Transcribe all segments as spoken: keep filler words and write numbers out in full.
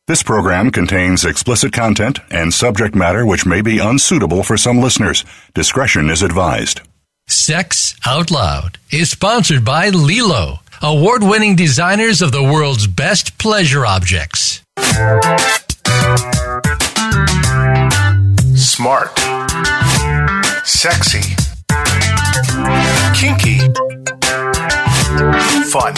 This program contains explicit content and subject matter which may be unsuitable for some listeners. Discretion is advised. Sex Out Loud is sponsored by Lelo, award-winning designers of the world's best pleasure objects. Smart. Sexy. Kinky. Fun.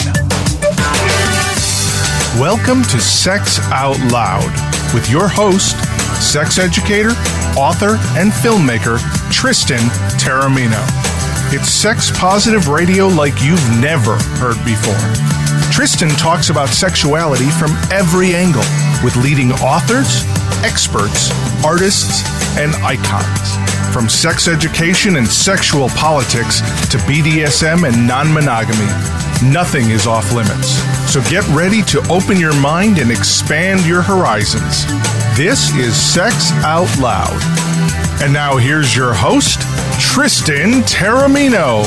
Welcome to Sex Out Loud with your host, sex educator, author, and filmmaker, Tristan Taormino. It's sex-positive radio like you've never heard before. Tristan talks about sexuality from every angle with leading authors, experts, artists, and icons. From sex education and sexual politics to B D S M and non-monogamy, nothing is off limits. So get ready to open your mind and expand your horizons. This is Sex Out Loud. And now here's your host, Tristan Taormino.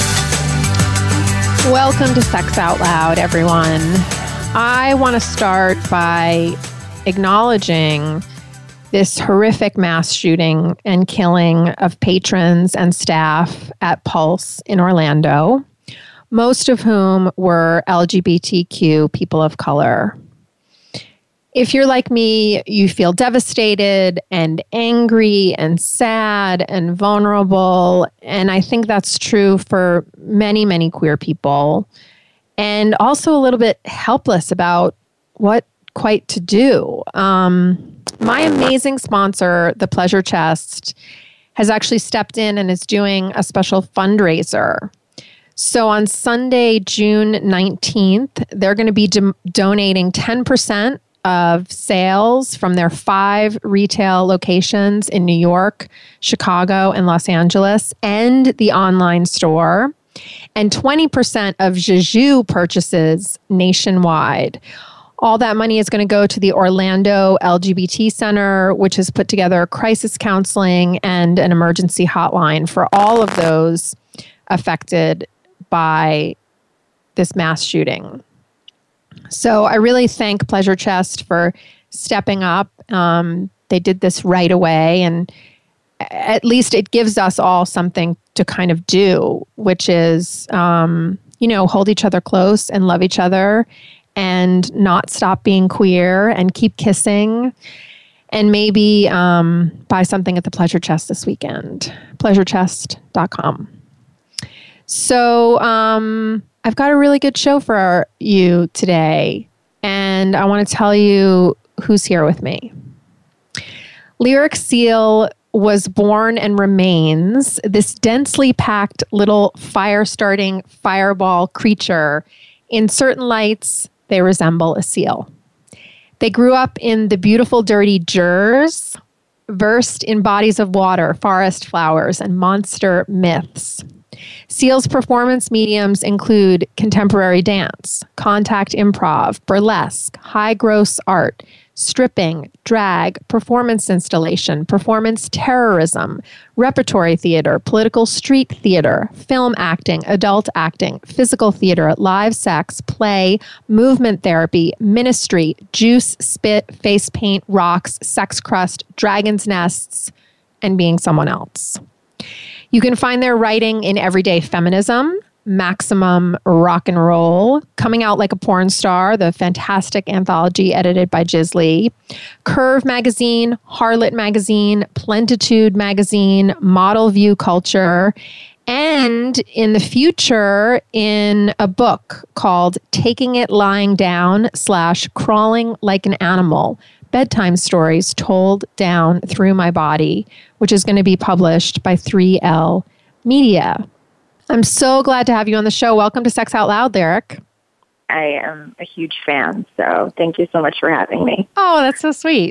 Welcome to Sex Out Loud, everyone. I want to start by acknowledging this horrific mass shooting and killing of patrons and staff at Pulse in Orlando, most of whom were L G B T Q people of color. If you're like me, you feel devastated and angry and sad and vulnerable. And I think that's true for many, many queer people. And also a little bit helpless about what quite to do. Um, my amazing sponsor, The Pleasure Chest, has actually stepped in and is doing a special fundraiser. So on Sunday, June nineteenth, they're going to be do- donating ten percent of sales from their five retail locations in New York, Chicago, and Los Angeles, and the online store, and twenty percent of Juju purchases nationwide. All that money is going to go to the Orlando L G B T Center, which has put together crisis counseling and an emergency hotline for all of those affected by this mass shooting. So I really thank Pleasure Chest for stepping up. Um, they did this right away, and at least it gives us all something to kind of do, which is, um, you know, hold each other close and love each other and not stop being queer and keep kissing, and maybe um, buy something at the Pleasure Chest this weekend, pleasure chest dot com. So um, I've got a really good show for you today, and I want to tell you who's here with me. Lyric Seal was born and remains this densely packed little fire-starting fireball creature. In certain lights, they resemble a seal. They grew up in the beautiful, dirty Jers, versed in bodies of water, forest flowers, and monster myths. Seal's performance mediums include contemporary dance, contact improv, burlesque, high gross art, stripping, drag, performance installation, performance terrorism, repertory theater, political street theater, film acting, adult acting, physical theater, live sex, play, movement therapy, ministry, juice, spit, face paint, rocks, sex crust, dragon's nests, and being someone else. You can find their writing in Everyday Feminism, Maximum Rock and Roll, Coming Out Like a Porn Star, the fantastic anthology edited by Jiz Lee, Curve Magazine, Harlot Magazine, Plentitude Magazine, Model View Culture, and in the future, in a book called Taking It Lying Down slash Crawling Like an Animal, Bedtime Stories Told Down Through My Body, which is going to be published by three L Media. I'm so glad to have you on the show. Welcome to Sex Out Loud, Lyric. I am a huge fan, so thank you so much for having me. Oh, that's so sweet.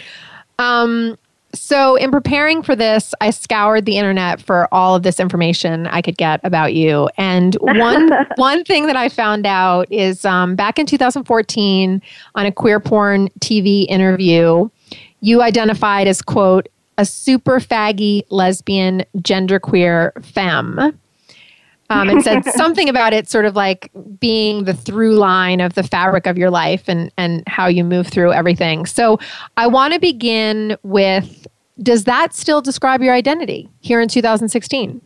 Um, so in preparing for this, I scoured the internet for all of this information I could get about you. And one one thing that I found out is um, back in two thousand fourteen on a Queer Porn T V interview, you identified as, quote, a super faggy lesbian genderqueer femme. um, and said something about it sort of like being the through line of the fabric of your life and, and how you move through everything. So I want to begin with, does that still describe your identity here in two thousand sixteen?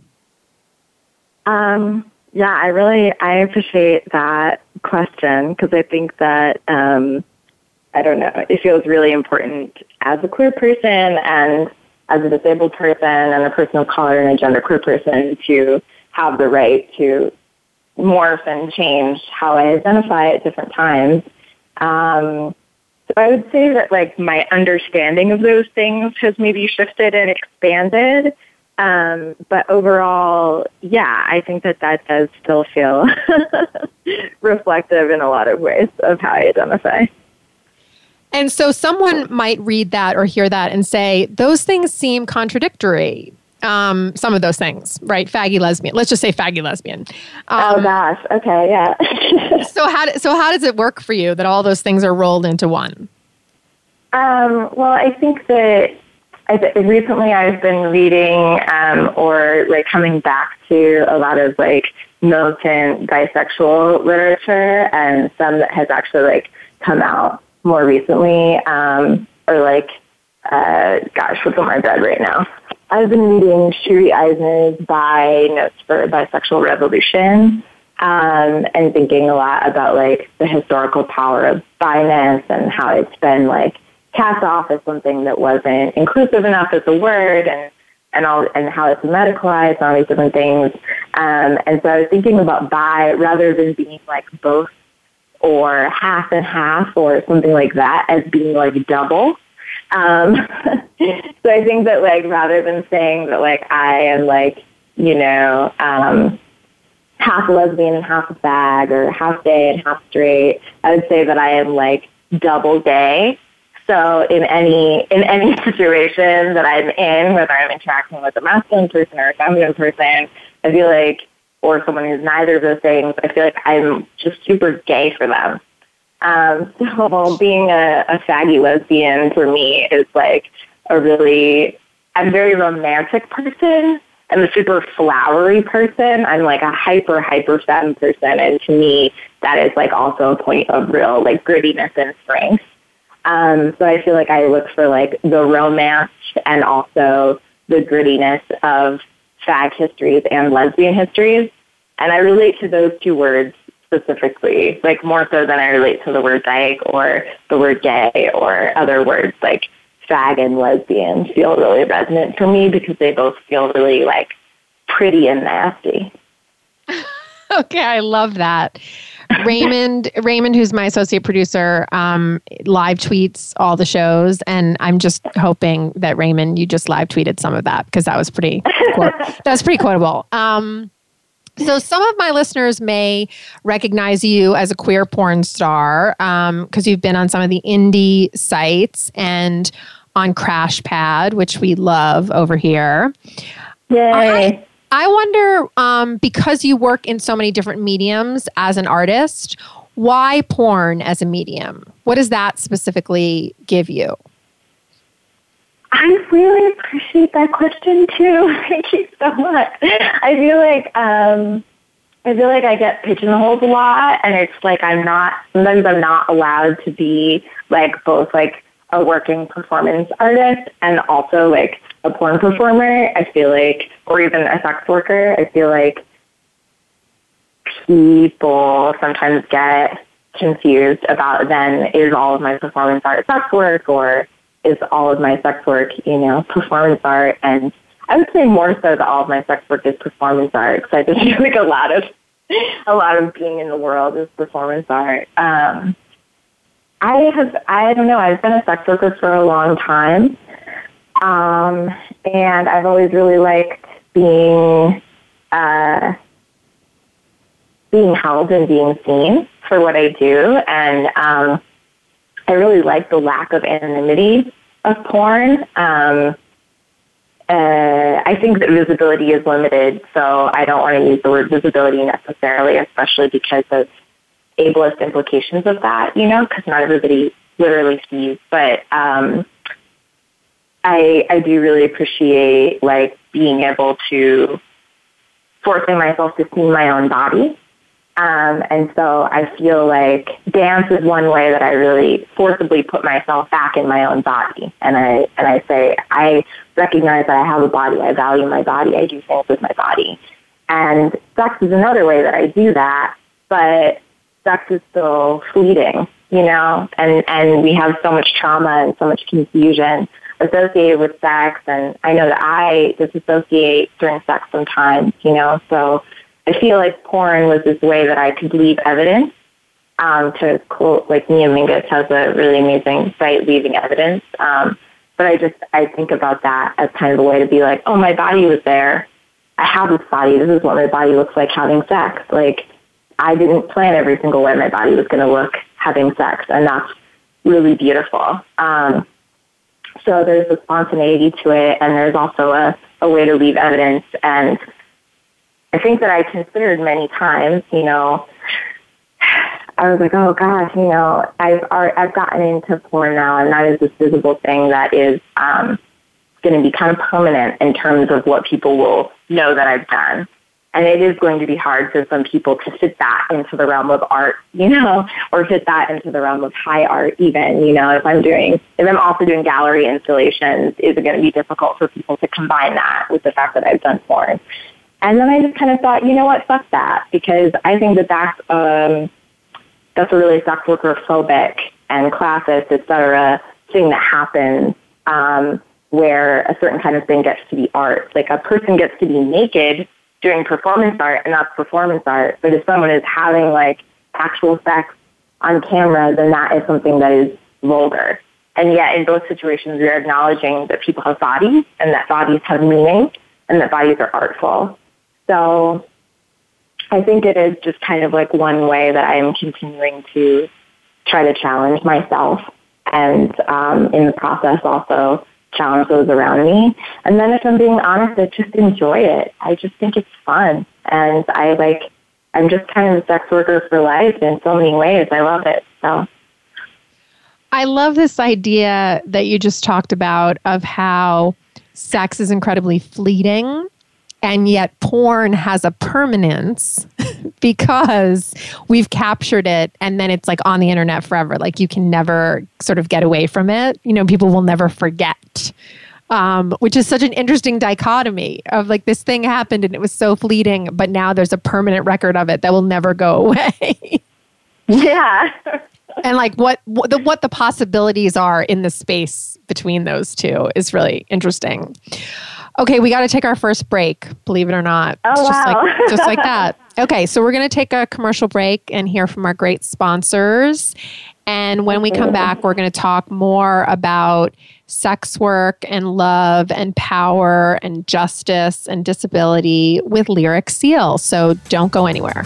Um, yeah, I really, I appreciate that question because I think that, um, I don't know, it feels really important as a queer person and as a disabled person and a person of color and a genderqueer person to have the right to morph and change how I identify at different times. Um, so I would say that like my understanding of those things has maybe shifted and expanded. Um, but overall, yeah, I think that that does still feel reflective in a lot of ways of how I identify. And so someone might read that or hear that and say, those things seem contradictory. Um, some of those things, right? Faggy lesbian. Let's just say faggy lesbian. Um, oh gosh. Okay. Yeah. so how do, so how does it work for you that all those things are rolled into one? Um, well, I think that I th- recently I've been reading um, or like coming back to a lot of like militant bisexual literature and some that has actually like come out more recently, um, or like, uh, gosh, what's on my bed right now? I've been reading Shiri Eisner's Bi Notes for a Bisexual Revolution, um, and thinking a lot about like the historical power of bi-ness and how it's been like cast off as something that wasn't inclusive enough as a word, and and all and how it's medicalized and all these different things. Um, and so I was thinking about bi rather than being like both or half and half or something like that as being like double. Um, so I think that like rather than saying that like I am like, you know, um, half lesbian and half a fag or half gay and half straight, I would say that I am like double gay. So in any in any situation that I'm in, whether I'm interacting with a masculine person or a feminine person, I feel like, or someone who's neither of those things, I feel like I'm just super gay for them. Um, so being a, a faggy lesbian for me is like a really, I'm a very romantic person. I'm a super flowery person. I'm like a hyper, hyper femme person. And to me, that is like also a point of real like grittiness and strength. Um, so I feel like I look for like the romance and also the grittiness of fag histories and lesbian histories. And I relate to those two words specifically, like more so than I relate to the word dyke or the word gay or other words like fag and lesbian feel really resonant for me because they both feel really like pretty and nasty. Okay, I love that. Raymond, Raymond, who's my associate producer, um, live tweets all the shows, and I'm just hoping that Raymond, you just live tweeted some of that because that was pretty, quote, that was pretty quotable. Um, so some of my listeners may recognize you as a queer porn star because um, you've been on some of the indie sites and on Crash Pad, which we love over here. Yay. I, I wonder, um, because you work in so many different mediums as an artist, why porn as a medium? What does that specifically give you? I really appreciate that question too. Thank you so much. I feel like um, I feel like I get pigeonholed a lot, and it's like I'm not. Sometimes I'm not allowed to be like both like a working performance artist and also like a porn performer. I feel like, or even a sex worker. I feel like people sometimes get confused about then is all of my performance art sex work or is all of my sex work, you know, performance art. And I would say more so that all of my sex work is performance art because I just feel like a lot of a lot of being in the world is performance art. Um, I have, I don't know, I've been a sex worker for a long time. Um, and I've always really liked being, uh, being held and being seen for what I do. And, um, I really like the lack of anonymity of porn. Um, uh, I think that visibility is limited, so I don't want to use the word visibility necessarily, especially because of ableist implications of that, you know, because not everybody literally sees. But um, I I do really appreciate like being able to forcing myself to see my own body. Um, and so I feel like dance is one way that I really forcibly put myself back in my own body. And I, and I say, I recognize that I have a body. I value my body. I do things with my body. And sex is another way that I do that, but sex is still fleeting, you know, and, and we have so much trauma and so much confusion associated with sex. And I know that I disassociate during sex sometimes, you know, so I feel like porn was this way that I could leave evidence. Um, to quote, like Mia Mingus has a really amazing site, Leaving Evidence. Um, but I just, I think about that as kind of a way to be like, oh, my body was there. I have this body. This is what my body looks like having sex. Like, I didn't plan every single way my body was going to look having sex. And that's really beautiful. Um, so there's a spontaneity to it. And there's also a, a way to leave evidence. And I think that I considered many times, you know, I was like, oh gosh, you know, I've I've gotten into porn now, and that is this visible thing that is um, going to be kind of permanent in terms of what people will know that I've done. And it is going to be hard for some people to fit that into the realm of art, you know, or fit that into the realm of high art even, you know, if I'm doing, if I'm also doing gallery installations, is it going to be difficult for people to combine that with the fact that I've done porn? And then I just kind of thought, you know what, fuck that, because I think that that's, um, that's a really sex worker phobic and classist, et cetera, thing that happens um, where a certain kind of thing gets to be art. Like a person gets to be naked doing performance art, and that's performance art. But if someone is having like actual sex on camera, then that is something that is vulgar. And yet in both situations, we are acknowledging that people have bodies and that bodies have meaning and that bodies are artful. So I think it is just kind of like one way that I am continuing to try to challenge myself and um, in the process also challenge those around me. And then if I'm being honest, I just enjoy it. I just think it's fun. And I like, I'm just kind of a sex worker for life in so many ways. I love it. So I love this idea that you just talked about of how sex is incredibly fleeting. And yet porn has a permanence because we've captured it and then it's like on the internet forever. Like you can never sort of get away from it. You know, people will never forget, um, which is such an interesting dichotomy of like this thing happened and it was so fleeting, but now there's a permanent record of it that will never go away. Yeah. And like what, what the what the possibilities are in the space between those two is really interesting. Okay, we got to take our first break, believe it or not. Oh, it's just wow. like just like that. Okay, so we're going to take a commercial break and hear from our great sponsors. And when we come back, we're going to talk more about sex work and love and power and justice and disability with Lyric Seal. So don't go anywhere.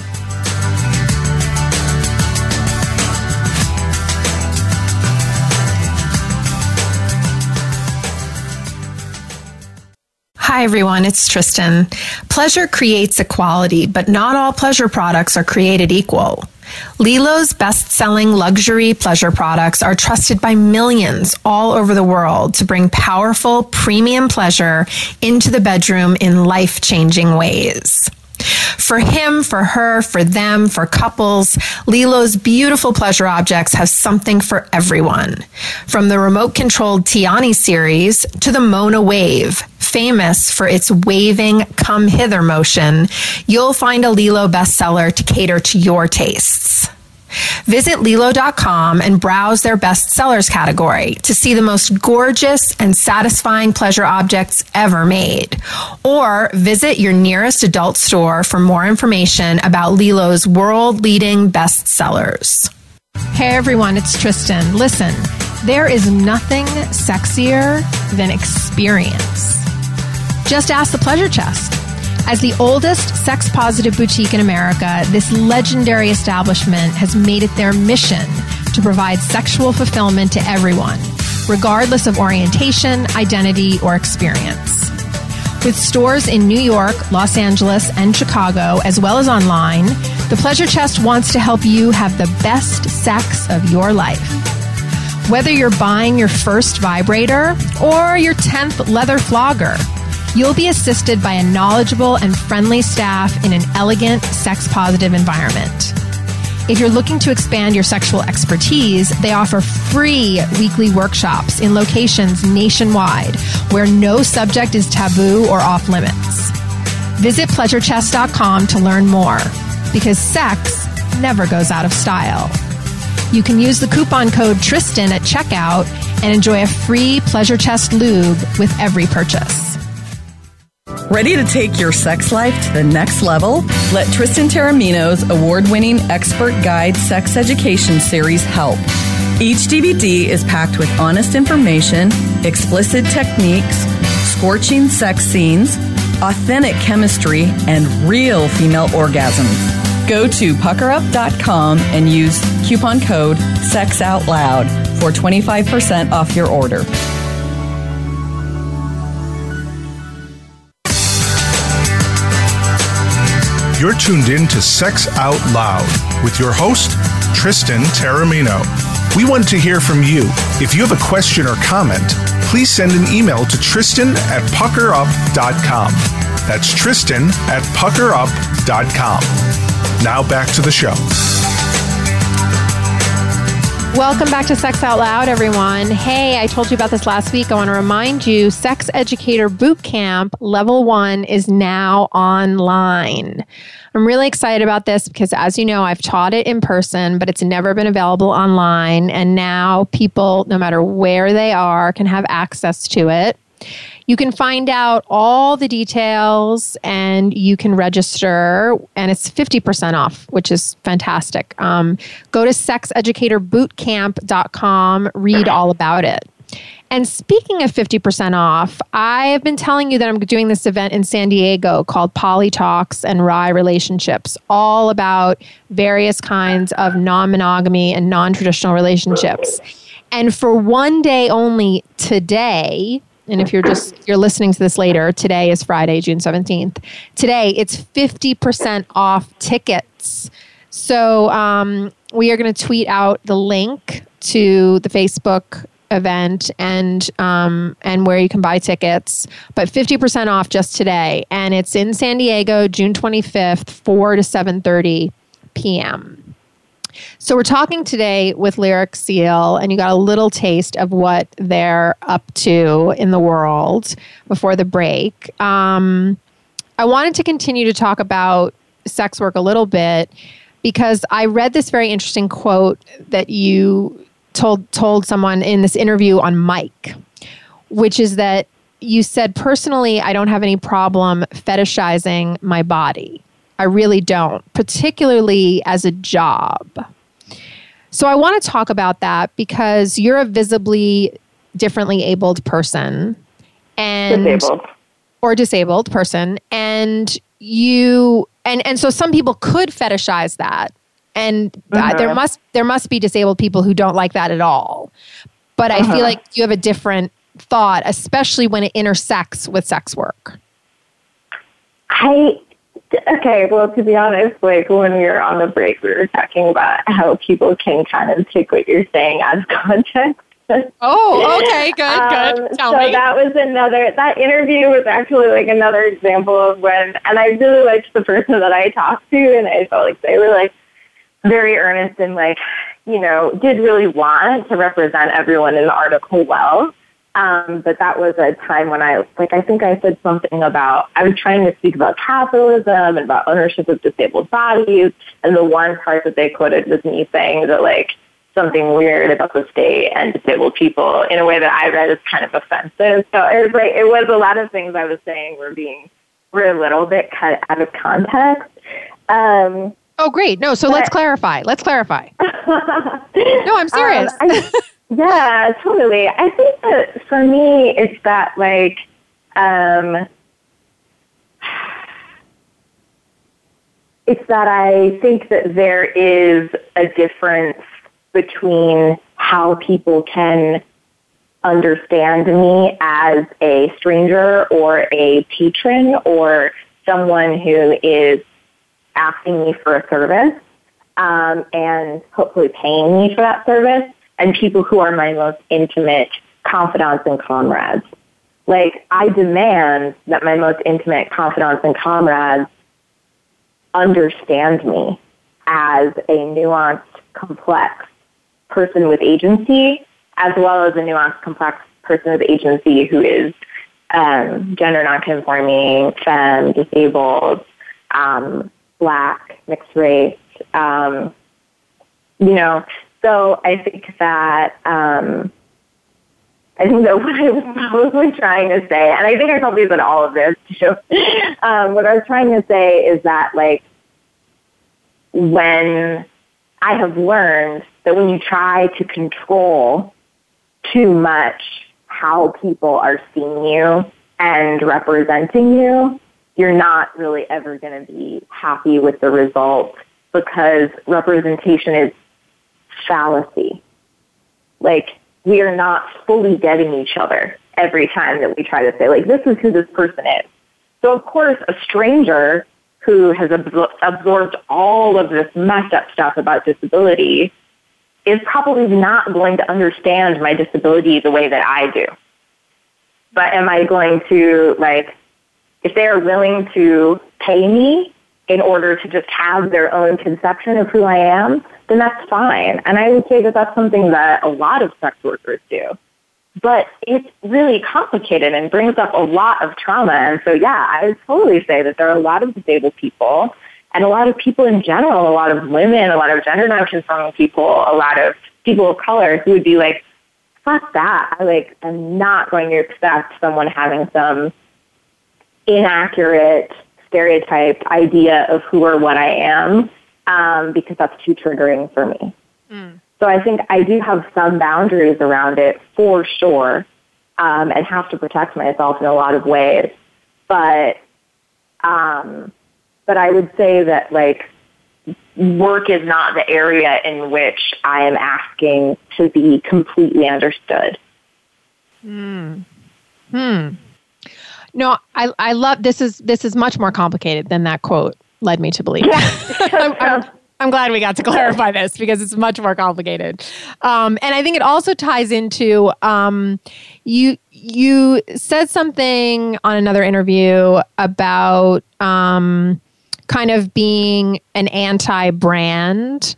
Hi, everyone. It's Tristan. Pleasure creates equality, but not all pleasure products are created equal. Lilo's best-selling luxury pleasure products are trusted by millions all over the world to bring powerful, premium pleasure into the bedroom in life-changing ways. For him, for her, for them, for couples, Lilo's beautiful pleasure objects have something for everyone. From the remote-controlled Tiani series to the Mona Wave, famous for its waving come hither motion, you'll find a Lilo bestseller to cater to your tastes. Visit Lilo dot com and browse their bestsellers category to see the most gorgeous and satisfying pleasure objects ever made. Or visit your nearest adult store for more information about Lilo's world-leading bestsellers. Hey everyone, it's Tristan. Listen, there is nothing sexier than experience. Just ask the Pleasure Chest. As the oldest sex-positive boutique in America, this legendary establishment has made it their mission to provide sexual fulfillment to everyone, regardless of orientation, identity, or experience. With stores in New York, Los Angeles, and Chicago, as well as online, the Pleasure Chest wants to help you have the best sex of your life. Whether you're buying your first vibrator or your tenth leather flogger, You'll be assisted by a knowledgeable and friendly staff in an elegant, sex-positive environment. If you're looking to expand your sexual expertise, they offer free weekly workshops in locations nationwide where no subject is taboo or off limits. Visit pleasure chest dot com to learn more, because sex never goes out of style. You can use the coupon code Tristan at checkout and enjoy a free Pleasure Chest lube with every purchase. Ready to take your sex life to the next level? Let Tristan Taormino's award-winning expert guide sex education series help. Each D V D is packed with honest information, explicit techniques, scorching sex scenes, authentic chemistry, and real female orgasms. Go to pucker up dot com and use coupon code SEXOUTLOUD for twenty-five percent off your order. You're tuned in to Sex Out Loud with your host, Tristan Taormino. We want to hear from you. If you have a question or comment, please send an email to Tristan at pucker up dot com. That's Tristan at pucker up dot com. Now back to the show. Welcome back to Sex Out Loud, everyone. Hey, I told you about this last week. I want to remind you, Sex Educator Bootcamp Level one is now online. I'm really excited about this because, as you know, I've taught it in person, but it's never been available online. And now people, no matter where they are, can have access to it. You can find out all the details and you can register, and it's fifty percent off, which is fantastic. Um, go to sex educator bootcamp dot com, read all about it. And speaking of fifty percent off, I have been telling you that I'm doing this event in San Diego called Poly Talks and Rye Relationships, all about various kinds of non-monogamy and non-traditional relationships. And for one day only today, and if you're just you're listening to this later, today is Friday, June seventeenth. Today, it's fifty percent off tickets. So um, we are going to tweet out the link to the Facebook event and um, and where you can buy tickets. But fifty percent off just today. And it's in San Diego, June twenty-fifth, four to seven thirty p.m. So we're talking today with Lyric Seal, and you got a little taste of what they're up to in the world before the break. Um, I wanted to continue to talk about sex work a little bit because I read this very interesting quote that you told told someone in this interview on Mike, which is that you said, personally, I don't have any problem fetishizing my body. I really don't, particularly as a job. So I want to talk about that because you're a visibly differently abled person and disabled. or disabled person. And you and, and so some people could fetishize that. And uh-huh. there must there must be disabled people who don't like that at all. But I uh-huh. feel like you have a different thought, especially when it intersects with sex work. I Okay, well, to be honest, like when we were on the break, we were talking about how people can kind of take what you're saying as context. Oh, okay, good, good. Um, Tell so me. that was another, that interview was actually like another example of when, and I really liked the person that I talked to, and I felt like they were like very earnest and like, you know, did really want to represent everyone in the article well. Um, but that was a time when I, like, I think I said something about, I was trying to speak about capitalism and about ownership of disabled bodies. And the one part that they quoted was me saying that, like, something weird about the state and disabled people in a way that I read as kind of offensive. So it was like, it was a lot of things I was saying were being, were a little bit cut out of context. Um, oh, great. No, so but, let's clarify. Let's clarify. No, I'm serious. Um, I, Yeah, totally. I think that for me, it's that, like, um, it's that I think that there is a difference between how people can understand me as a stranger or a patron or someone who is asking me for a service um, and hopefully paying me for that service, and people who are my most intimate confidants and comrades. Like, I demand that my most intimate confidants and comrades understand me as a nuanced, complex person with agency, as well as a nuanced, complex person with agency who is um, gender nonconforming, femme, disabled, um, Black, mixed race, um, you know. So I think that um, I think that what I was probably trying to say, and I think I probably said all of this too. um, what I was trying to say is that, like, when I have learned that when you try to control too much how people are seeing you and representing you, you're not really ever going to be happy with the result, because representation is fallacy. Like, we are not fully getting each other every time that we try to say, like, this is who this person is. So, of course, a stranger who has absor- absorbed all of this messed up stuff about disability is probably not going to understand my disability the way that I do. But am I going to, like, if they are willing to pay me in order to just have their own conception of who I am, then that's fine. And I would say that that's something that a lot of sex workers do. But it's really complicated and brings up a lot of trauma. And so, yeah, I would totally say that there are a lot of disabled people and a lot of people in general, a lot of women, a lot of gender nonconforming people, a lot of people of color who would be like, fuck that. I, like, I'm not going to expect someone having some inaccurate, stereotyped idea of who or what I am, um, because that's too triggering for me. Mm. So I think I do have some boundaries around it for sure, um, and have to protect myself in a lot of ways. But, um, but I would say that, like, work is not the area in which I am asking to be completely understood. Hmm. Hmm. No, I I love this is this is much more complicated than that quote led me to believe. Yeah. I'm, I'm, I'm glad we got to clarify this, because it's much more complicated. Um, and I think it also ties into um, you you said something on another interview about um, kind of being an anti-brand.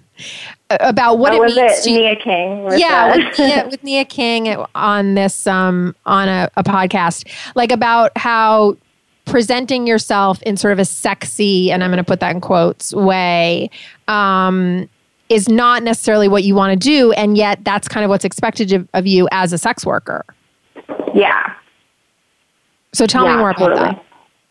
About what oh, it was means it to Nia King? With yeah, the- with, Nia, with Nia King on this um on a, a podcast, like, about how presenting yourself in sort of a sexy, and I'm going to put that in quotes, way um, is not necessarily what you want to do, and yet that's kind of what's expected of, of you as a sex worker. Yeah. So tell yeah, me more about totally. that.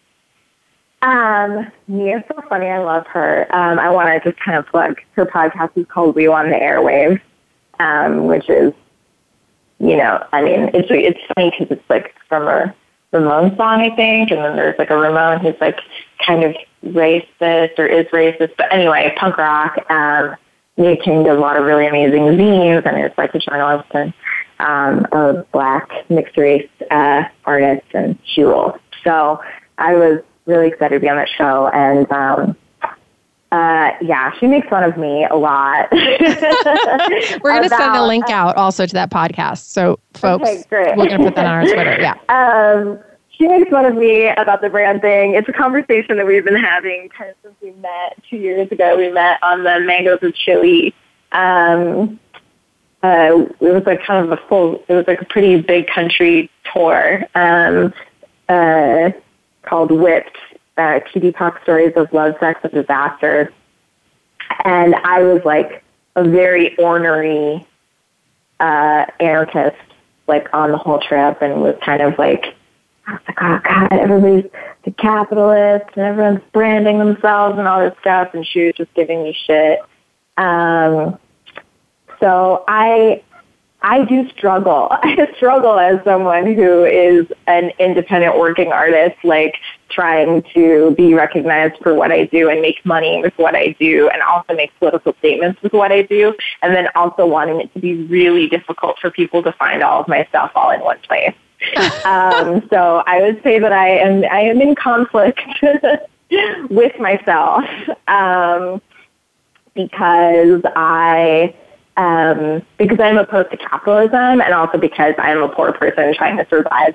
Um, Nia's so funny. I love her. Um, I want to just kind of plug her podcast is called We Want the Airwaves, um, which is, you know, I mean, it's it's funny because it's like from a Ramon song, I think, and then there's like a Ramon who's like kind of racist or is racist. But anyway, punk rock. Um, Nia King does a lot of really amazing zines, and it's like a journalist and um, a Black mixed race uh, artist, and she rules. So I was really excited to be on that show, and um, uh, yeah, she makes fun of me a lot. We're going to send a link out also to that podcast, so folks, okay, great. we're going to put that on our Twitter. Yeah. Um, she makes fun of me about the brand thing. It's a conversation that we've been having kind of since we met two years ago. We met on the Mangoes of Chili. Um, uh, it was like kind of a full. It was like a pretty big country tour. Um, uh, called Whipped, uh, Cutie Pop Stories of Love, Sex, and Disaster. And I was like a very ornery uh, anarchist, like on the whole trip, and was kind of like, I was like, oh God, everybody's the capitalist and everyone's branding themselves and all this stuff. And she was just giving me shit. Um, so I... I do struggle. I struggle as someone who is an independent working artist, like trying to be recognized for what I do and make money with what I do, and also make political statements with what I do, and then also wanting it to be really difficult for people to find all of my stuff all in one place. um, so I would say that I am I am in conflict with myself um, because I. Um, because I'm opposed to capitalism, and also because I'm a poor person trying to survive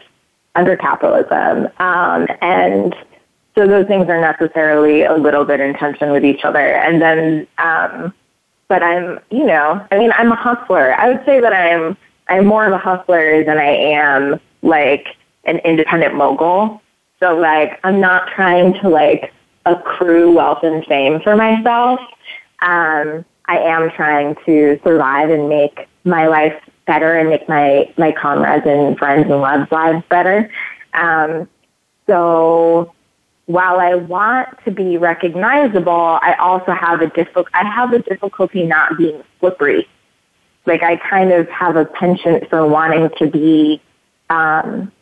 under capitalism. Um, and so those things are necessarily a little bit in tension with each other. And then, um, but I'm, you know, I mean, I'm a hustler. I would say that I'm, I'm more of a hustler than I am like an independent mogul. So like, I'm not trying to like accrue wealth and fame for myself. Um, I am trying to survive and make my life better and make my, my comrades and friends and loved lives better. Um, so while I want to be recognizable, I also have a difficult, I have a difficulty not being slippery. Like I kind of have a penchant for wanting to be, um,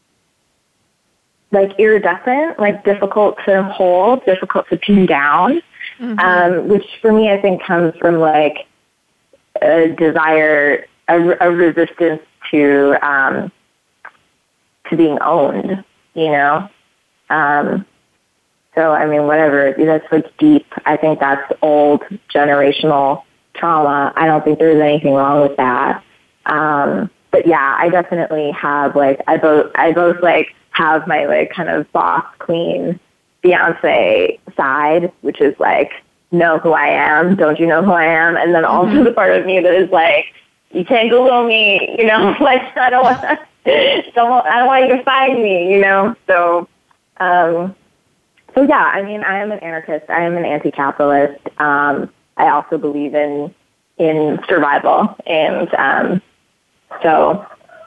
like iridescent, like difficult to hold, difficult to pin down, mm-hmm. um, which for me I think comes from like a desire, a, a resistance to um, to being owned, you know. Um, so I mean, whatever, that's like deep. I think that's old generational trauma. I don't think there's anything wrong with that. Um, but yeah, I definitely have like I both I both like. have my like kind of boss queen Beyonce side, which is like, know who I am, don't you know who I am? And then also mm-hmm. the part of me that is like, you can't Google me, you know, like I don't want to, don't, I don't want you to find me, you know? So, um, so yeah, I mean, I am an anarchist. I am an anti-capitalist. Um, I also believe in, in survival. And, um, so,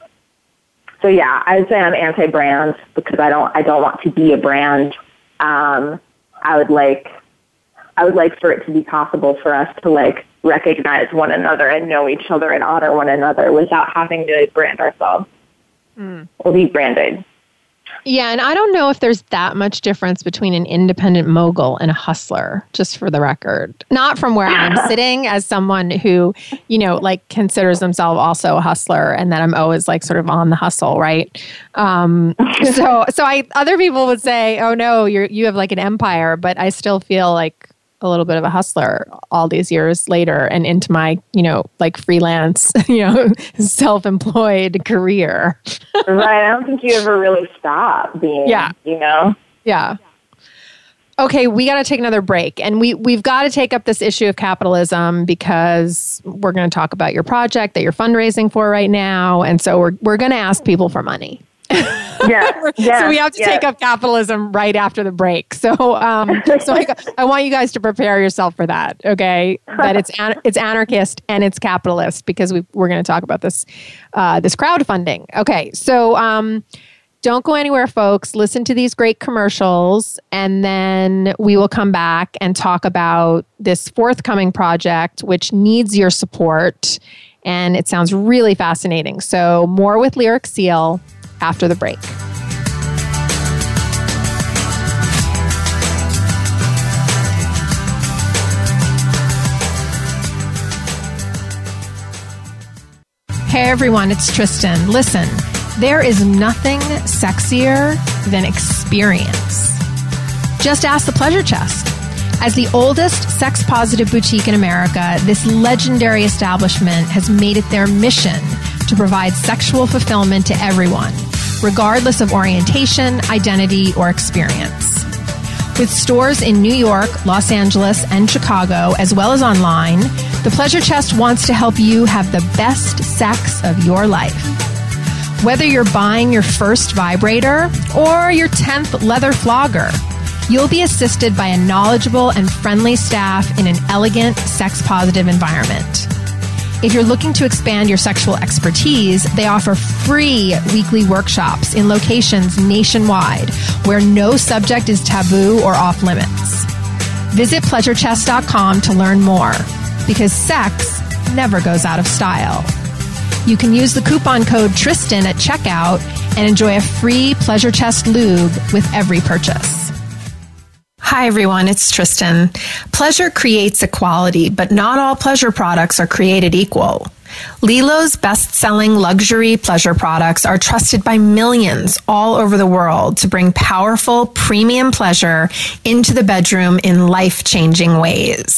So yeah, I would say I'm anti-brand because I don't I don't want to be a brand. Um, I would like I would like for it to be possible for us to like recognize one another and know each other and honor one another without having to brand ourselves mm. or be branded. Yeah, and I don't know if there's that much difference between an independent mogul and a hustler, just for the record. Not from where I'm sitting as someone who, you know, like considers themselves also a hustler and that I'm always like sort of on the hustle, right? Um, so so I other people would say, oh no, you're you have like an empire, but I still feel like a little bit of a hustler all these years later and into my, you know, like freelance, you know, self-employed career. Right. I don't think you ever really stop being, yeah. you know? Yeah. Okay, we got to take another break. And we, we've got to take up this issue of capitalism because we're going to talk about your project that you're fundraising for right now. And so we're we're going to ask people for money. Yeah, yeah, so we have to yeah. take up capitalism right after the break. So, um, so I, I want you guys to prepare yourself for that. Okay, that it's an, it's anarchist and it's capitalist because we we're going to talk about this uh, this crowdfunding. Okay, so um, don't go anywhere, folks. Listen to these great commercials, and then we will come back and talk about this forthcoming project, which needs your support, and it sounds really fascinating. So, more with Lyric Seal after the break. Hey everyone, it's Tristan. Listen, there is nothing sexier than experience. Just ask the Pleasure Chest. As the oldest sex-positive boutique in America, this legendary establishment has made it their mission to provide sexual fulfillment to everyone, regardless of orientation, identity, or experience. With stores in New York, Los Angeles, and Chicago, as well as online, the Pleasure Chest wants to help you have the best sex of your life. Whether you're buying your first vibrator or your tenth leather flogger, you'll be assisted by a knowledgeable and friendly staff in an elegant, sex-positive environment. If you're looking to expand your sexual expertise, they offer free weekly workshops in locations nationwide where no subject is taboo or off limits. Visit pleasure chest dot com to learn more, because sex never goes out of style. You can use the coupon code Tristan at checkout and enjoy a free Pleasure Chest lube with every purchase. Hi, everyone. It's Tristan. Pleasure creates equality, but not all pleasure products are created equal. Lilo's best-selling luxury pleasure products are trusted by millions all over the world to bring powerful, premium pleasure into the bedroom in life-changing ways.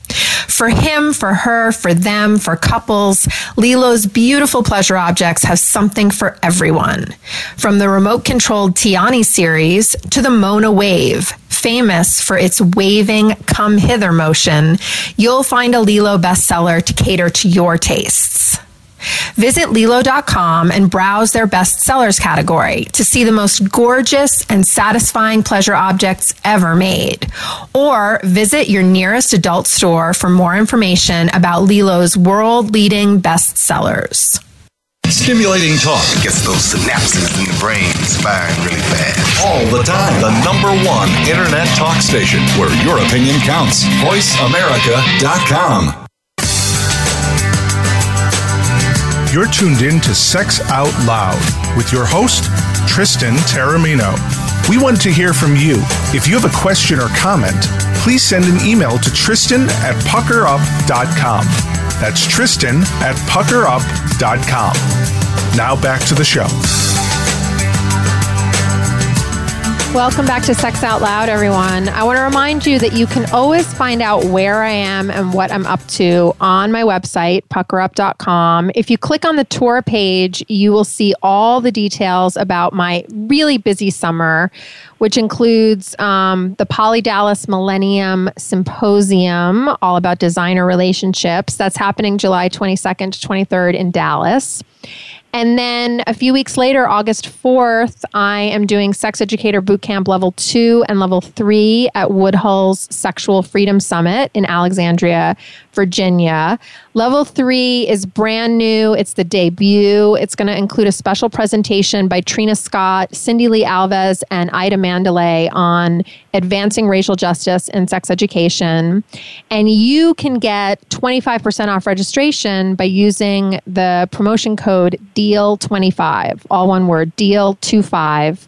For him, for her, for them, for couples, Lilo's beautiful pleasure objects have something for everyone. From the remote-controlled Tiani series to the Mona Wave, famous for its waving come hither motion, you'll find a Lilo bestseller to cater to your tastes. Visit Lilo dot com and browse their bestsellers category to see the most gorgeous and satisfying pleasure objects ever made. Or visit your nearest adult store for more information about Lilo's world-leading bestsellers. Stimulating talk gets those synapses in the brain firing really fast. All the time. The number one internet talk station where your opinion counts. voice america dot com. You're tuned in to Sex Out Loud with your host, Tristan Taormino. We want to hear from you. If you have a question or comment, please send an email to Tristan at pucker up dot com. That's Tristan at pucker up dot com. Now back to the show. Welcome back to Sex Out Loud, everyone. I want to remind you that you can always find out where I am and what I'm up to on my website, pucker up dot com. If you click on the tour page, you will see all the details about my really busy summer, which includes um, the Poly Dallas Millennium Symposium, all about designer relationships. That's happening July twenty-second to twenty-third in Dallas. And then a few weeks later, August fourth, I am doing Sex Educator Bootcamp Level two and Level three at Woodhull's Sexual Freedom Summit in Alexandria, Virginia. Level three is brand new. It's the debut. It's going to include a special presentation by Trina Scott, Cindy Lee Alves, and Ida Mandalay on advancing racial justice and sex education. And you can get twenty-five percent off registration by using the promotion code D E A L twenty-five, all one word, D E A L twenty-five.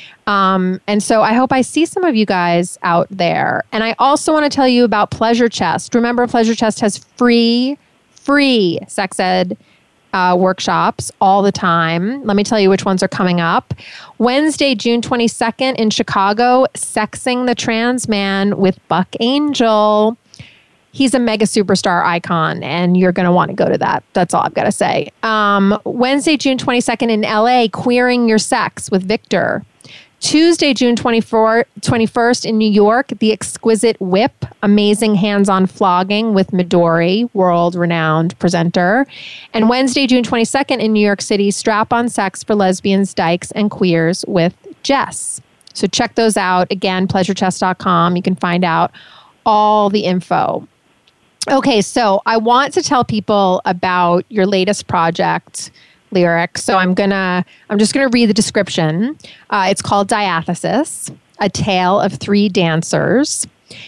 Um, and so I hope I see some of you guys out there. And I also want to tell you about Pleasure Chest. Remember, Pleasure Chest has free, free sex ed uh, workshops all the time. Let me tell you which ones are coming up. Wednesday, June twenty-second in Chicago, Sexing the Trans Man with Buck Angel. He's a mega superstar icon, and you're going to want to go to that. That's all I've got to say. Um, Wednesday, June twenty-second in L A, Queering Your Sex with Victor. Tuesday, June twenty-first in New York, The Exquisite Whip, amazing hands-on flogging with Midori, world-renowned presenter. And Wednesday, June twenty-second in New York City, Strap-on Sex for Lesbians, Dykes, and Queers with Jess. So check those out. Again, pleasure chest dot com. You can find out all the info. Okay, so I want to tell people about your latest project, Lyric. So I'm gonna, I'm just gonna read the description. Uh, it's called Diathesis, A Tale of Three Dancers.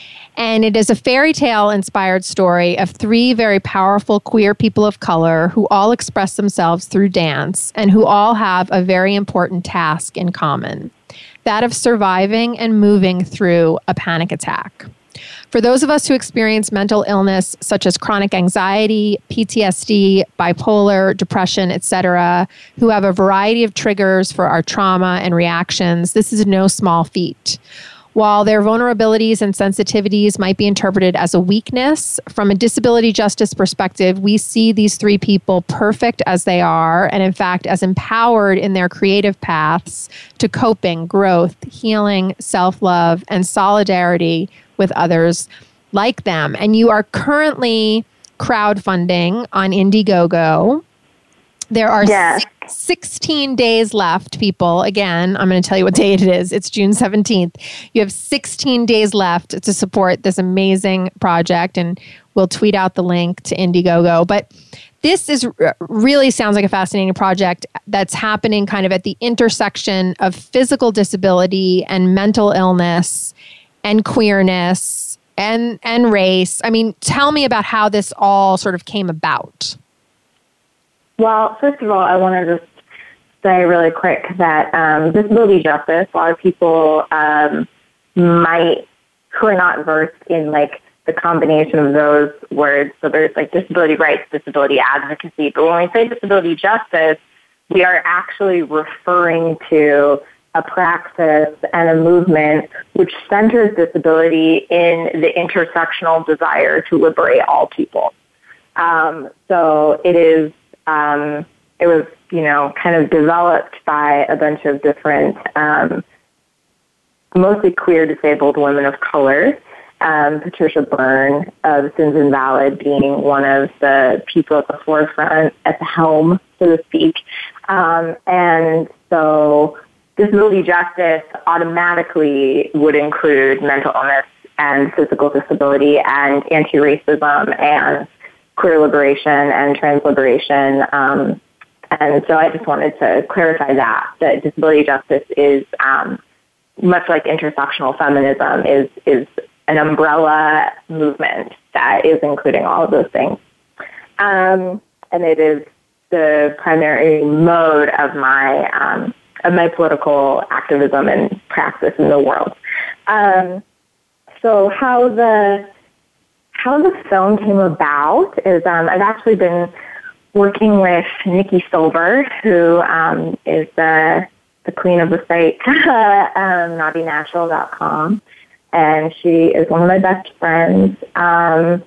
And it is a fairy tale inspired story of three very powerful queer people of color who all express themselves through dance and who all have a very important task in common, that of surviving and moving through a panic attack. For those of us who experience mental illness such as chronic anxiety, P T S D, bipolar, depression, et cetera, who have a variety of triggers for our trauma and reactions, this is no small feat. While their vulnerabilities and sensitivities might be interpreted as a weakness, from a disability justice perspective, we see these three people perfect as they are, and in fact, as empowered in their creative paths to coping, growth, healing, self-love, and solidarity with others like them. And you are currently crowdfunding on Indiegogo. There are yes. six, sixteen days left, people. Again, I'm going to tell you what date it is. It's June seventeenth. You have sixteen days left to support this amazing project, and we'll tweet out the link to Indiegogo. But this is really sounds like a fascinating project that's happening kind of at the intersection of physical disability and mental illness and queerness and and race. I mean, tell me about how this all sort of came about. Well, first of all, I want to just say really quick that um, disability justice, a lot of people um, might, who are not versed in like the combination of those words, so there's like disability rights, disability advocacy, but when we say disability justice, we are actually referring to a praxis and a movement which centers disability in the intersectional desire to liberate all people. Um, so it is, um, it was, you know, kind of developed by a bunch of different, um, mostly queer disabled women of color. Um, Patricia Byrne of Sins Invalid being one of the people at the forefront, at the helm, so to speak. Um, and so disability justice automatically would include mental illness and physical disability and anti-racism and queer liberation and trans liberation. Um, and so I just wanted to clarify that, that disability justice is, um, much like intersectional feminism, is is an umbrella movement that is including all of those things. Um, and it is the primary mode of my um, of my political activism and praxis in the world. Um, so how the how the film came about is um, I've actually been working with Nikki Silver, who um, is the the queen of the site, um, naughty natural dot com. And she is one of my best friends. Um,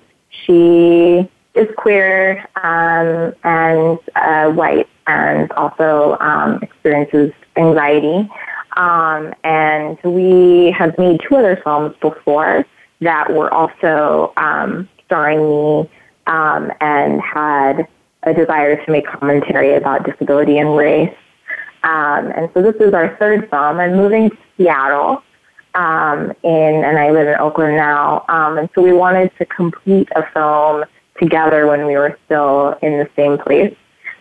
she is queer um, and uh, white and also um, experiences anxiety. Um, and we have made two other films before that were also um, starring me um, and had a desire to make commentary about disability and race. Um, and so this is our third film. I'm moving to Seattle. Um, in, and I live in Oakland now. Um, and so we wanted to complete a film together when we were still in the same place.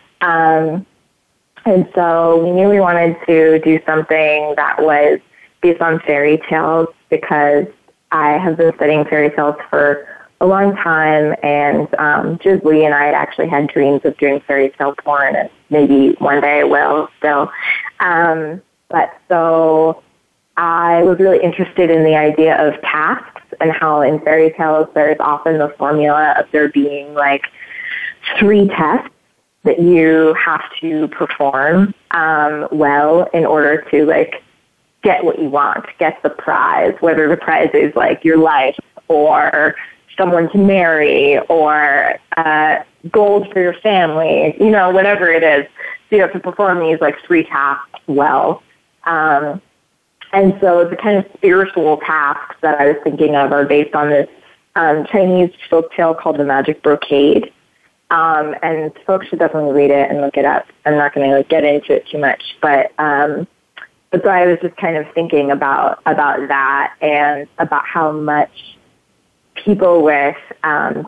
Um, and so we knew we wanted to do something that was based on fairy tales because I have been studying fairy tales for a long time, and um, Gisli and I had actually had dreams of doing fairy tale porn, and maybe one day I will still. Um, but so I was really interested in the idea of tasks and how in fairy tales there's often the formula of there being like three tests that you have to perform um, well in order to like get what you want, get the prize, whether the prize is like your life or someone to marry or uh, gold for your family, you know, whatever it is. So you have to perform these like three tasks well. Um, And so the kind of spiritual tasks that I was thinking of are based on this um, Chinese folk tale called The Magic Brocade. Um, and folks should definitely read it and look it up. I'm not going to like, get into it too much. But um, but so I was just kind of thinking about, about that and about how much people with um,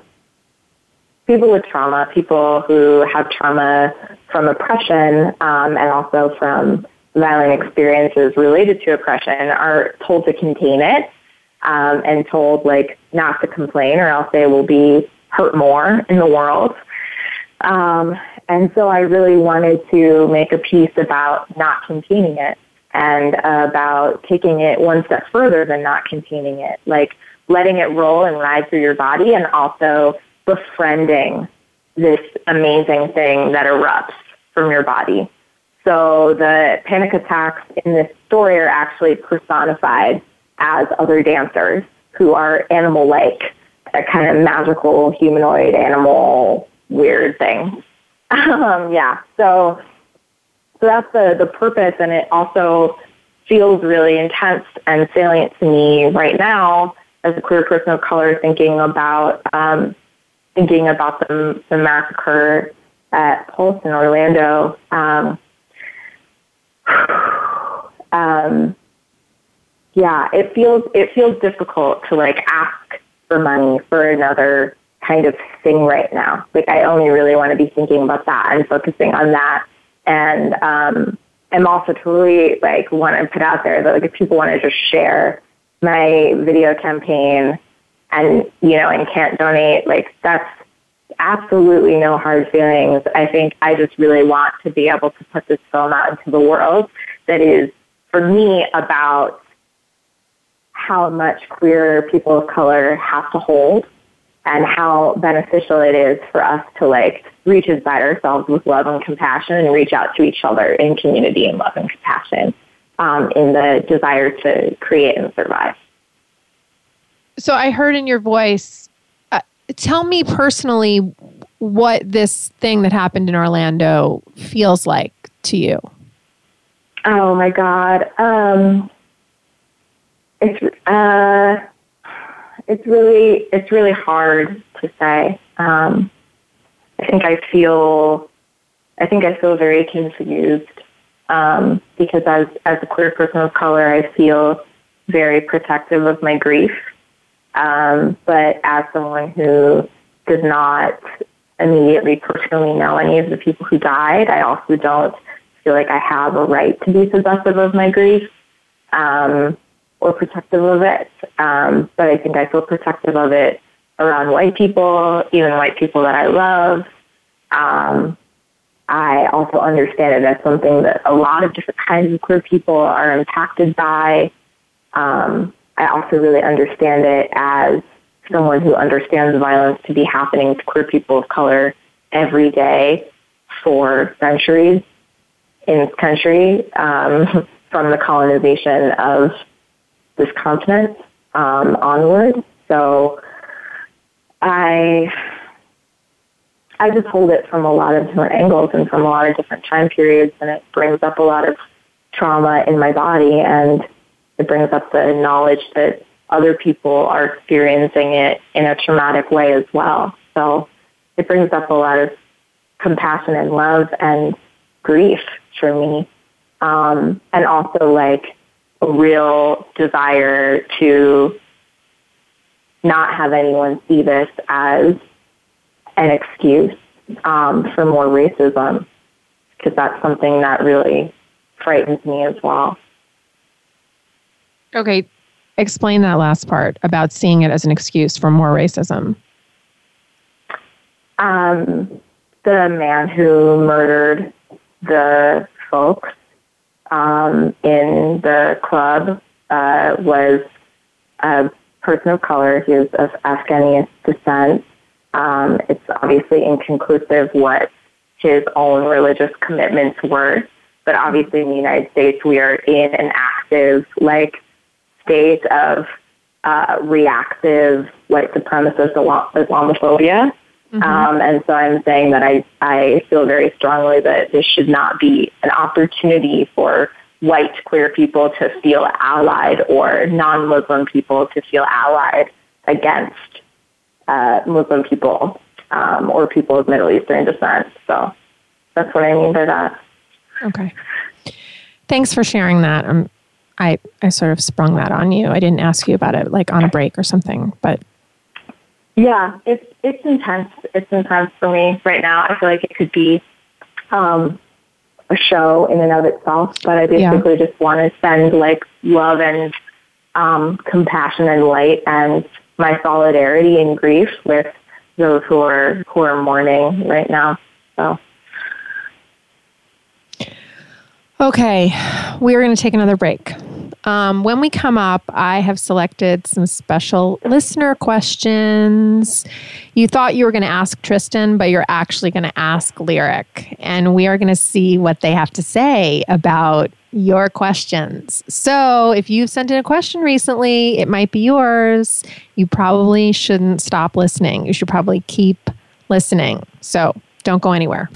people with trauma, people who have trauma from oppression um, and also from violent experiences related to oppression are told to contain it um, and told like not to complain or else they will be hurt more in the world. Um, and so I really wanted to make a piece about not containing it and uh, about taking it one step further than not containing it, like letting it roll and ride through your body and also befriending this amazing thing that erupts from your body. So the panic attacks in this story are actually personified as other dancers who are animal-like, a kind of magical humanoid animal weird thing. Um, yeah, so so that's the, the purpose, and it also feels really intense and salient to me right now as a queer person of color thinking about um, thinking about the, the massacre at Pulse in Orlando. Um, Um, yeah, it feels it feels difficult to like ask for money for another kind of thing right now. Like I only really want to be thinking about that and focusing on that. And um, I'm also totally like want to put out there that like if people want to just share my video campaign and you know and can't donate, like that's absolutely no hard feelings. I think I just really want to be able to put this film out into the world that is, for me, about how much queer people of color have to hold and how beneficial it is for us to, like, reach inside ourselves with love and compassion and reach out to each other in community and love and compassion. um, in the desire to create and survive. So I heard in your voice, uh, tell me personally what this thing that happened in Orlando feels like to you. Oh my God. Um, it's, uh, it's really, it's really hard to say. Um, I think I feel, I think I feel very confused, um, because as, as a queer person of color, I feel very protective of my grief. Um, but as someone who does not immediately personally know any of the people who died, I also don't feel like I have a right to be possessive of my grief, um, or protective of it. Um, but I think I feel protective of it around white people, even white people that I love. Um, I also understand it as something that a lot of different kinds of queer people are impacted by. Um, I also really understand it as someone who understands violence to be happening to queer people of color every day for centuries in this country, um, from the colonization of this continent um, onward. So I, I just hold it from a lot of different angles and from a lot of different time periods, and it brings up a lot of trauma in my body, and it brings up the knowledge that other people are experiencing it in a traumatic way as well. So it brings up a lot of compassion and love and grief for me. Um, and also like a real desire to not have anyone see this as an excuse um, for more racism, because that's something that really frightens me as well. Okay, explain that last part about seeing it as an excuse for more racism. Um, the man who murdered the folks um, in the club uh, was a person of color. He was of Afghani descent. Um, it's obviously inconclusive what his own religious commitments were, but obviously in the United States we are in an active, like, state of uh, reactive white supremacist Islamophobia. Mm-hmm. Um, and so I'm saying that I, I feel very strongly that this should not be an opportunity for white queer people to feel allied or non-Muslim people to feel allied against uh, Muslim people um, or people of Middle Eastern descent. So that's what I mean by that. Okay. Thanks for sharing that. Um, I, I sort of sprung that on you. I didn't ask you about it like on a break or something, but. Yeah, it's, it's intense. It's intense for me right now. I feel like it could be um, a show in and of itself, but I basically yeah. just want to send like love and um, compassion and light and my solidarity and grief with those who are, who are mourning right now. So. Okay, we're going to take another break. Um, when we come up, I have selected some special listener questions. You thought you were going to ask Tristan, but you're actually going to ask Lyric. And we are going to see what they have to say about your questions. So if you've sent in a question recently, it might be yours. You probably shouldn't stop listening. You should probably keep listening. So don't go anywhere.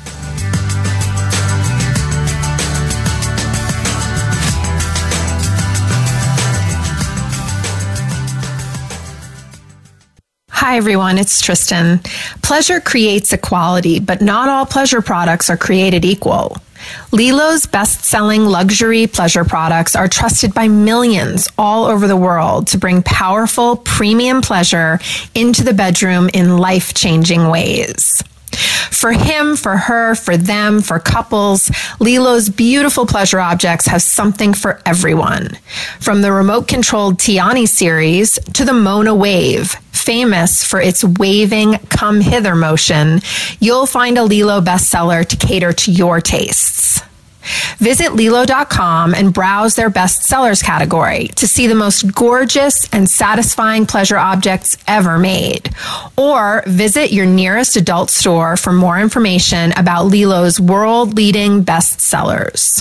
Hi, everyone. It's Tristan. Pleasure creates equality, but not all pleasure products are created equal. Lilo's best-selling luxury pleasure products are trusted by millions all over the world to bring powerful, premium pleasure into the bedroom in life-changing ways. For him, for her, for them, for couples, Lilo's beautiful pleasure objects have something for everyone. From the remote-controlled Tiani series to the Mona Wave, famous for its waving come hither motion, you'll find a Lilo bestseller to cater to your tastes. Visit Lilo dot com and browse their bestsellers category to see the most gorgeous and satisfying pleasure objects ever made. Or visit your nearest adult store for more information about Lilo's world-leading bestsellers.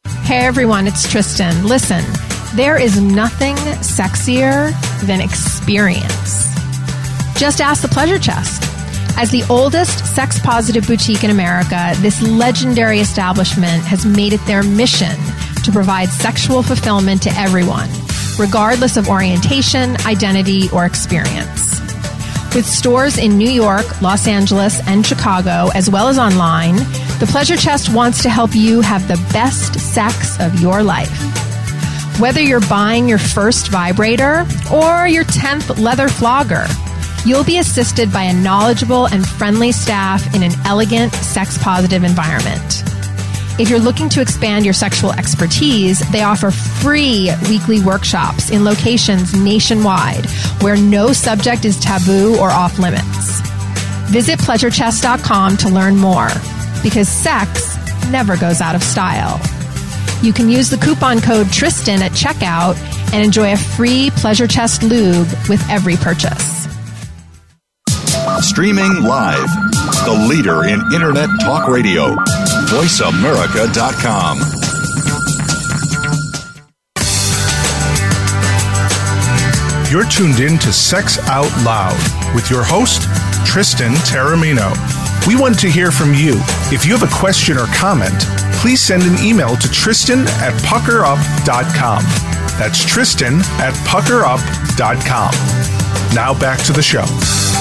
Hey everyone, it's Tristan. Listen, there is nothing sexier than experience. Just ask the Pleasure Chest. As the oldest sex-positive boutique in America, this legendary establishment has made it their mission to provide sexual fulfillment to everyone, regardless of orientation, identity, or experience. With stores in New York, Los Angeles, and Chicago, as well as online, the Pleasure Chest wants to help you have the best sex of your life. Whether you're buying your first vibrator or your tenth leather flogger, you'll be assisted by a knowledgeable and friendly staff in an elegant, sex-positive environment. If you're looking to expand your sexual expertise, they offer free weekly workshops in locations nationwide where no subject is taboo or off limits. Visit pleasure chest dot com to learn more, because sex never goes out of style. You can use the coupon code Tristan at checkout and enjoy a free Pleasure Chest lube with every purchase. Streaming live, the leader in Internet talk radio, voice america dot com. You're tuned in to Sex Out Loud with your host, Tristan Taormino. We want to hear from you. If you have a question or comment, please send an email to Tristan at pucker up dot com. That's Tristan at pucker up dot com. Now back to the show.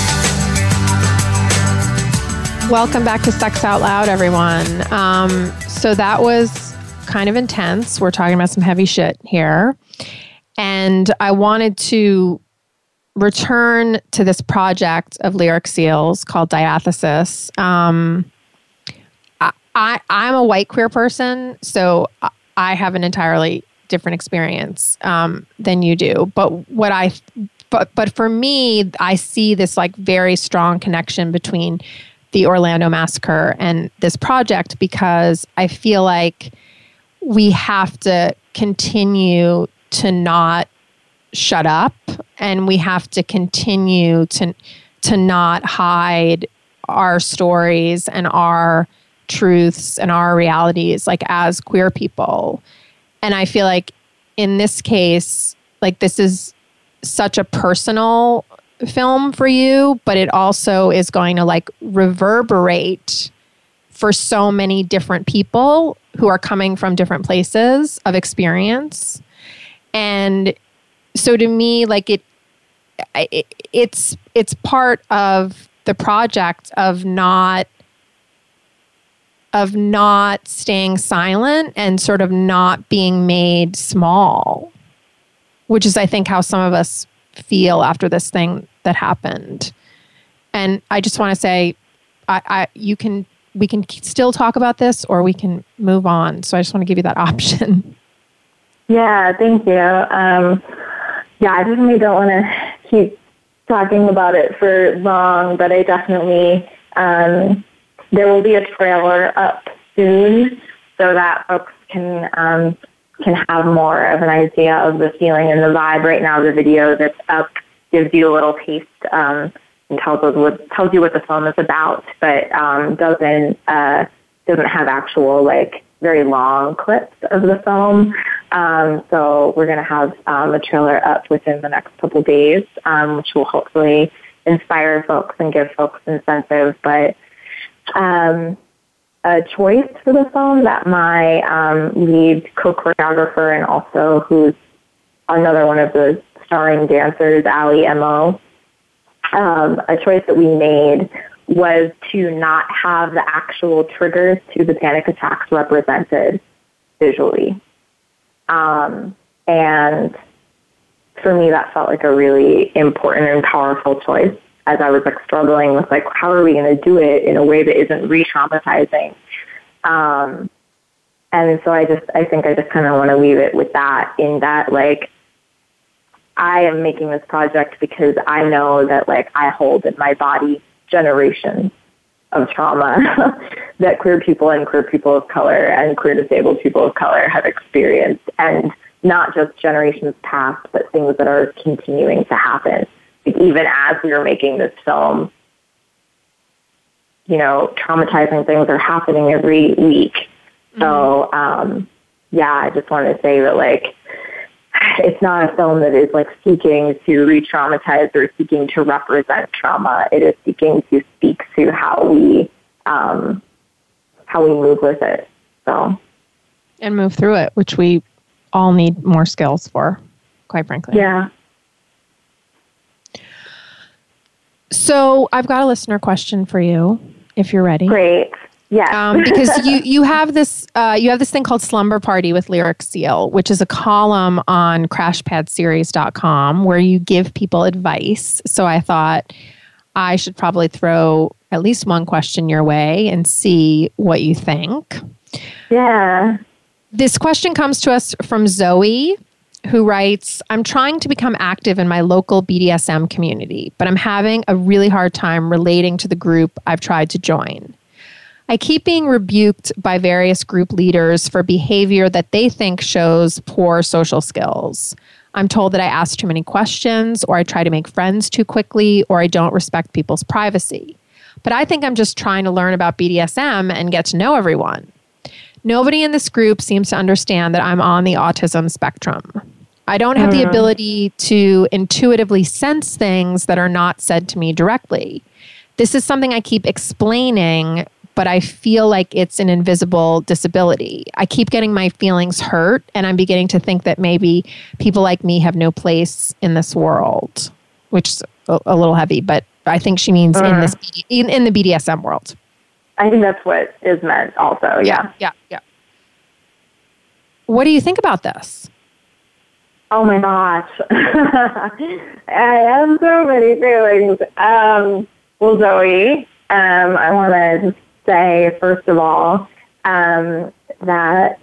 Welcome back to Sex Out Loud, everyone. Um, so that was kind of intense. We're talking about some heavy shit here. And I wanted to return to this project of Lyric Seals called Diathesis. Um, I, I, I'm a white queer person, so I have an entirely different experience um, than you do. But what I, but but for me, I see this like very strong connection between the Orlando Massacre and this project, because I feel like we have to continue to not shut up, and we have to continue to to not hide our stories and our truths and our realities, like as queer people. And I feel like in this case, like this is such a personal film for you, but it also is going to like reverberate for so many different people who are coming from different places of experience. And so to me, like it, it it's it's part of the project of not of not staying silent and sort of not being made small, which is I think how some of us feel after this thing that happened. And I just want to say, I, I you can we can still talk about this, or we can move on. So I just want to give you that option. Yeah, thank you. Um, yeah, I definitely don't want to keep talking about it for long, but I definitely, um, there will be a trailer up soon so that folks can um, can have more of an idea of the feeling and the vibe. Right now, the video that's up gives you a little taste um, and tells us what tells you what the film is about, but um, doesn't uh, doesn't have actual like very long clips of the film. Um, so we're going to have um, a trailer up within the next couple of days, um, which will hopefully inspire folks and give folks incentive. But um, a choice for the film that my um, lead co-choreographer and also who's another one of the starring dancers, Ali M O, um, a choice that we made was to not have the actual triggers to the panic attacks represented visually. Um, and for me, that felt like a really important and powerful choice as I was like struggling with like, how are we going to do it in a way that isn't re-traumatizing? Um, and so I just, I think I just kind of want to leave it with that, in that like, I am making this project because I know that like I hold in my body generations of trauma that queer people and queer people of color and queer disabled people of color have experienced, and not just generations past, but things that are continuing to happen. Like even as we were making this film, you know, traumatizing things are happening every week. Mm-hmm. So, um, yeah, I just want to say that, like, it's not a film that is, like, seeking to re-traumatize or seeking to represent trauma. It is seeking to speak to how we, um, how we move with it. So, and move through it, which we all need more skills for, quite frankly. Yeah. So I've got a listener question for you, if you're ready. Great. Yeah. Um, because you, you have this uh, you have this thing called Slumber Party with Lyric Seal, which is a column on crash pad series dot com where you give people advice. So I thought I should probably throw at least one question your way and see what you think. Yeah. This question comes to us from Zoe, who writes, I'm trying to become active in my local B D S M community, but I'm having a really hard time relating to the group I've tried to join. I keep being rebuked by various group leaders for behavior that they think shows poor social skills. I'm told that I ask too many questions, or I try to make friends too quickly, or I don't respect people's privacy. But I think I'm just trying to learn about B D S M and get to know everyone. Nobody in this group seems to understand that I'm on the autism spectrum. I don't have mm. the ability to intuitively sense things that are not said to me directly. This is something I keep explaining, but I feel like it's an invisible disability. I keep getting my feelings hurt, and I'm beginning to think that maybe people like me have no place in this world, which is a, a little heavy, but I think she means uh, in this B D, in, in the B D S M world. I think that's what is meant also, yeah. Yeah, yeah, yeah. What do you think about this? Oh my gosh. I have so many feelings. Um, well, Zoe, um, I want to just say, first of all, um, that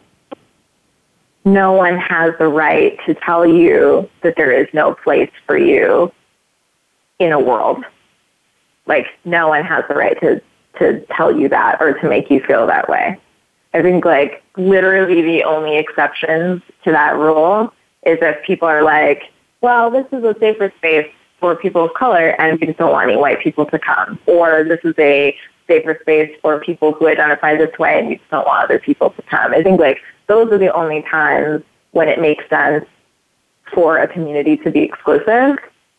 no one has the right to tell you that there is no place for you in a world. Like, no one has the right to, to tell you that or to make you feel that way. I think, like, literally the only exceptions to that rule is if people are like, well, this is a safer space for people of color and we just don't want any white people to come. Or this is a safer space for people who identify this way and we just don't want other people to come. I think, like, those are the only times when it makes sense for a community to be exclusive.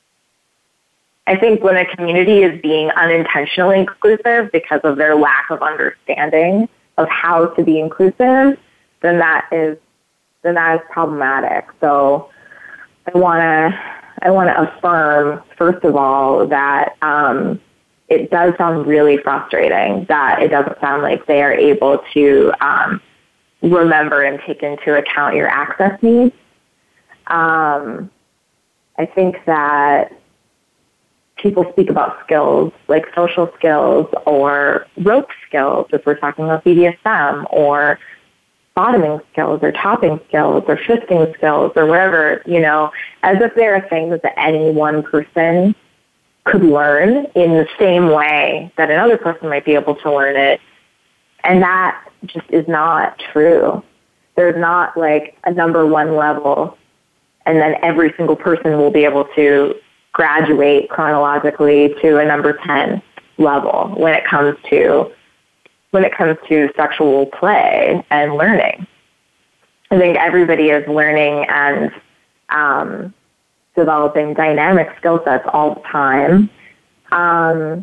I think when a community is being unintentionally exclusive because of their lack of understanding of how to be inclusive, then that is then that is problematic. So I want to I want to affirm, first of all, that um, it does sound really frustrating that it doesn't sound like they are able to um, remember and take into account your access needs. Um, I think that people speak about skills, like social skills or rope skills, if we're talking about B D S M, or bottoming skills or topping skills or fisting skills or whatever, you know, as if they're things that any one person could learn in the same way that another person might be able to learn it. And that just is not true. There's not like a number one level and then every single person will be able to graduate chronologically to a number ten level when it comes to when it comes to sexual play and learning. I think everybody is learning and um, developing dynamic skill sets all the time. Um,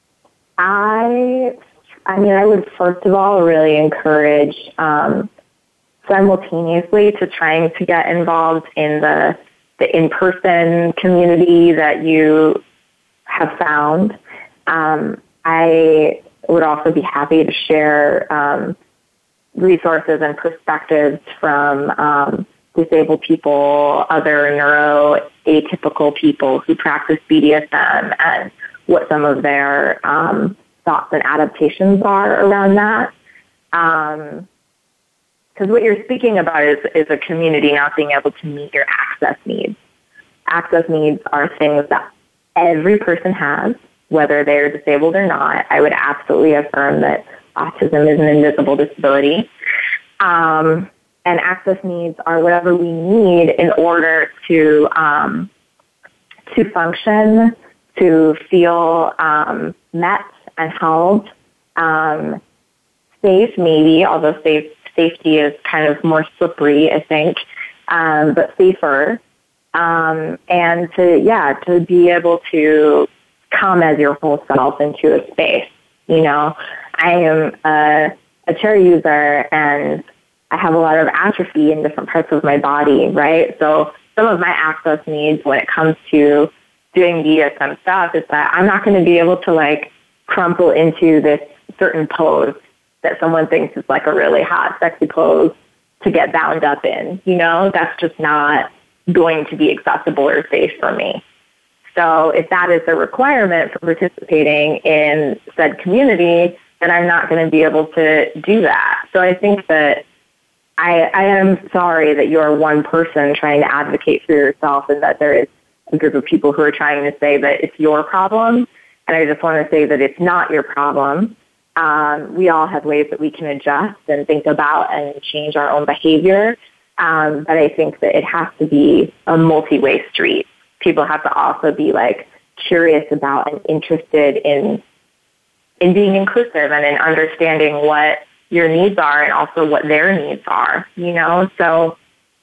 I, I mean, I would first of all really encourage um, simultaneously to trying to get involved in the the in-person community that you have found. Um, I would also be happy to share um, resources and perspectives from um, disabled people, other neuroatypical people who practice B D S M, and what some of their um, thoughts and adaptations are around that. Um, Because what you're speaking about is, is a community not being able to meet your access needs. Access needs are things that every person has, whether they're disabled or not. I would absolutely affirm that autism is an invisible disability. Um, and access needs are whatever we need in order to um, to function, to feel um, met and held, um, safe maybe, although safe safety is kind of more slippery, I think, um, but safer. Um, and to, yeah, to be able to come as your whole self into a space. You know, I am a, a chair user and I have a lot of atrophy in different parts of my body, right? So some of my access needs when it comes to doing B D S M stuff is that I'm not going to be able to like crumple into this certain pose that someone thinks is like a really hot, sexy pose to get bound up in. You know, that's just not going to be accessible or safe for me. So if that is a requirement for participating in said community, then I'm not going to be able to do that. So I think that I, I am sorry that you're one person trying to advocate for yourself and that there is a group of people who are trying to say that it's your problem. And I just want to say that it's not your problem. Um, we all have ways that we can adjust and think about and change our own behavior. Um, but I think that it has to be a multi-way street. People have to also be like curious about and interested in in being inclusive and in understanding what your needs are and also what their needs are, you know? So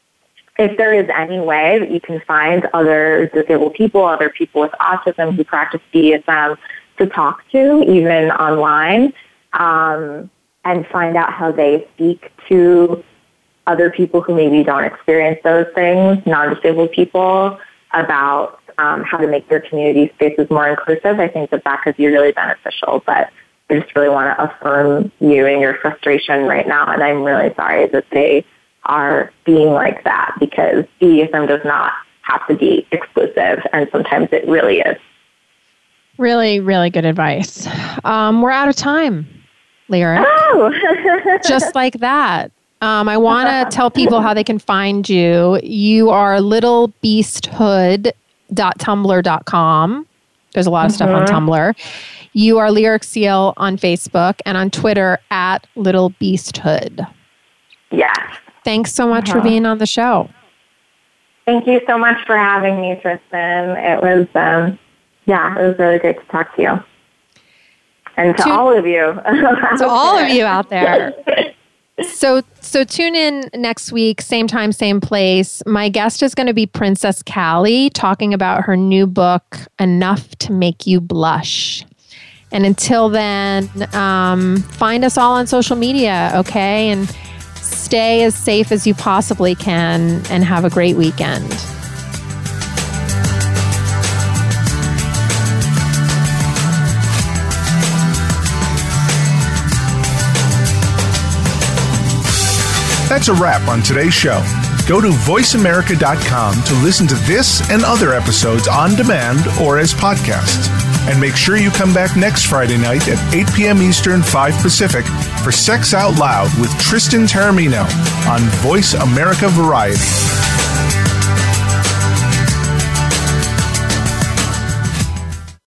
if there is any way that you can find other disabled people, other people with autism who practice B D S M to talk to, even online, um, and find out how they speak to other people who maybe don't experience those things, non-disabled people, about um, how to make their community spaces more inclusive, I think that that could be really beneficial. But I just really want to affirm you and your frustration right now, and I'm really sorry that they are being like that, because B D S M does not have to be exclusive, and sometimes it really is. Really, really good advice. Um, we're out of time, Lyric. Oh! Just like that. Um, I want to tell people how they can find you. You are little beast hood dot tumblr dot com. There's a lot of mm-hmm. stuff on Tumblr. You are Lyric Seal on Facebook and on Twitter at Little Beast Hood. Yes. Thanks so much uh-huh. for being on the show. Thank you so much for having me, Tristan. It was, um, yeah, it was really great to talk to you. And to, to all of you. To all of you out there. So so tune in next week, same time, same place. My guest is going to be Princess Callie, talking about her new book, Enough to Make You Blush. And until then, um, find us all on social media, okay? And stay as safe as you possibly can, and have a great weekend. That's a wrap on today's show. Go to voice america dot com to listen to this and other episodes on demand or as podcasts. And make sure you come back next Friday night at eight p.m. Eastern, five Pacific for Sex Out Loud with Tristan Taormino on Voice America Variety.